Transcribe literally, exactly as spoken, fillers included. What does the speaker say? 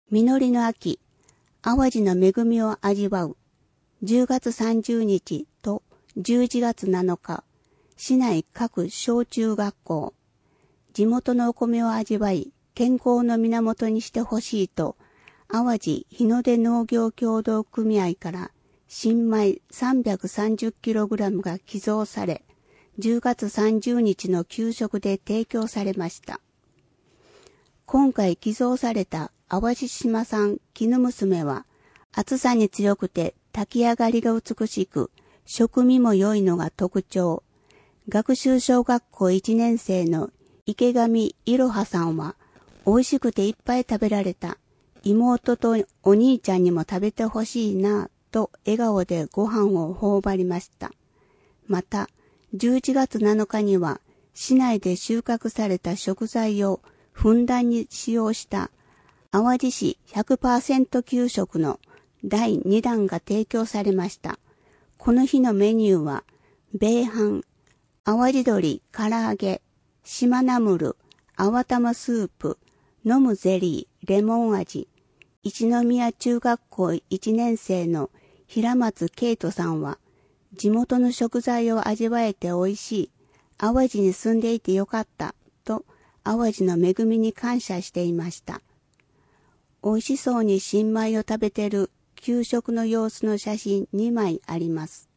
実りの秋、淡路の恵みを味わう。じゅうがつさんじゅうにちとじゅういちがつなのか、市内各小中学校、地元のお米を味わい、健康の源にしてほしいと、淡路日の出農業協同組合から新米 さんびゃくさんじゅっキログラム が寄贈され、じゅうがつさんじゅうにちの給食で提供されました。今回寄贈された淡路島産絹娘は、暑さに強くて炊き上がりが美しく、食味も良いのが特徴。学習小学校いちねん生の池上いろはさんは、美味しくていっぱい食べられた。妹とお兄ちゃんにも食べてほしいな、と笑顔でご飯を頬張りました。また、じゅういちがつなのかには、市内で収穫された食材をふんだんに使用した淡路市 ひゃくパーセント 給食のだいにだんが提供されました。この日のメニューは、米飯、淡路鶏唐揚げ、島ナムル、淡玉スープ、飲むゼリー、レモン味。一宮中学校いちねん生の平松圭人さんは、地元の食材を味わえて美味しい。淡路に住んでいてよかった。と、淡路の恵みに感謝していました。美味しそうに新米を食べている給食の様子の写真にまいあります。